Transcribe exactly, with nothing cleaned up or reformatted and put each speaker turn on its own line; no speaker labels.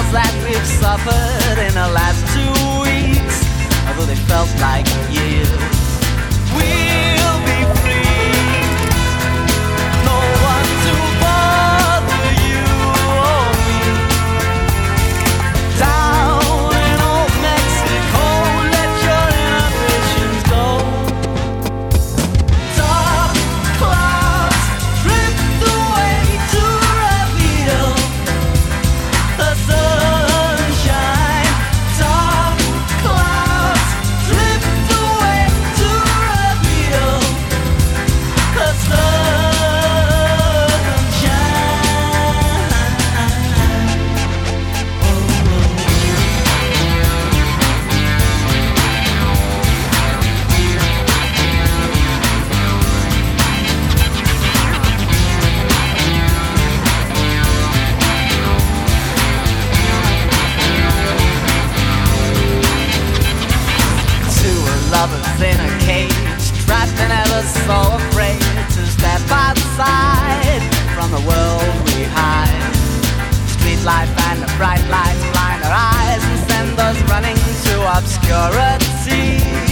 that we've suffered in the last two weeks, although they felt like years. We'll be free, no one to bother you or me. Down in old Mexico, let your inhibitions go. Dark clouds drift away to reveal the sunshine. Dark clouds drift away to reveal the sunshine. Two lovers in a cage, trapped and ever so afraid to step outside from the world we hide. Street life and the bright lights blind our eyes and send us running to obscurity.